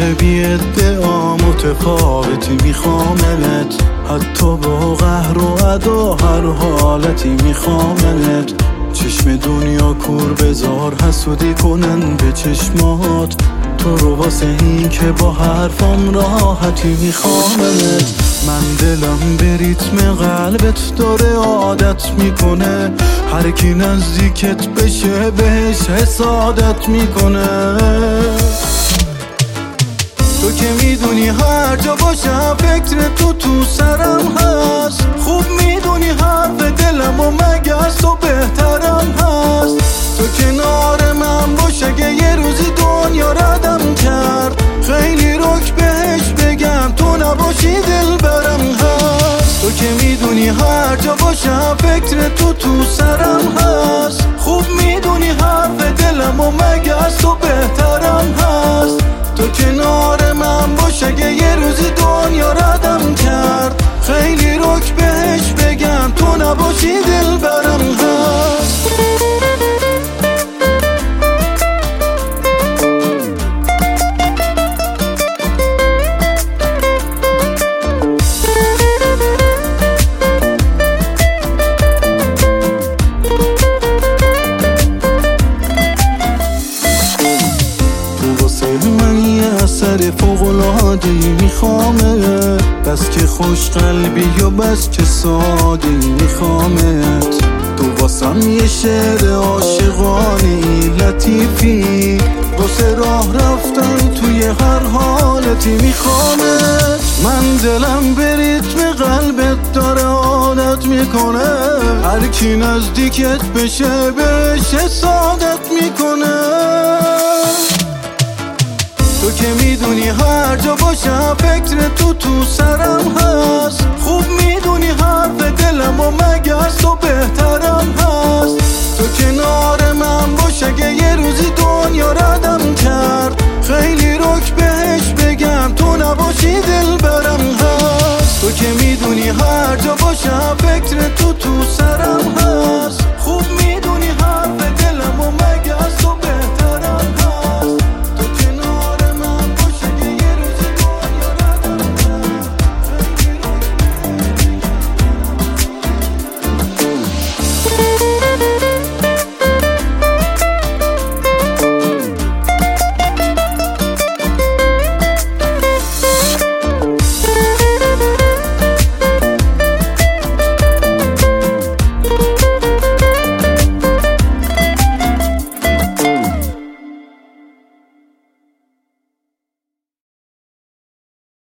بی ادعا متفاوتی میخوامت، حتی با قهر و ادا هر حالتی میخوامت. چشم دنیا کور بذار حسودی کنن به چشمات، تو رو واسه این که با حرفام راحتی میخوامت. من دلم به ریتم قلبت داره عادت میکنه، هر کی نزدیکت بشه بهش حسادت میکنه. تو که میدونی هر جا باشم فکر تو سرم هست، خوب میدونی حرف دلم و مگس تو بهترم هست. تو کنار من باش اگه یه روزی دنیا ردم کرد، خیلی رک بهش بگم تو نباشی دل برم هست. تو که میدونی هر جا باشم فکر تو سرم هست، خوب میدونی حرف دلم و مگس تو بهترم هست. تو کنار من باش اگه یه روزی دنیا ردم کرد، خیلی رک بهش بگم تو نباشی دل برم هست. اثر فوق‌العاده‌ای میخوامت، بس که خوش قلبی و بس که ساده‌ای میخوامت. تو واسم یه شعر عاشقانه‌ای لطیفی، واسه راه رفتن توی هر حالتی میخوامت. من دلم به ریتم قلبت داره عادت میکنه، هر کی نزدیکت بشه بهش حسادت میکنه. تو که میدونی هر جا باشم فکر تو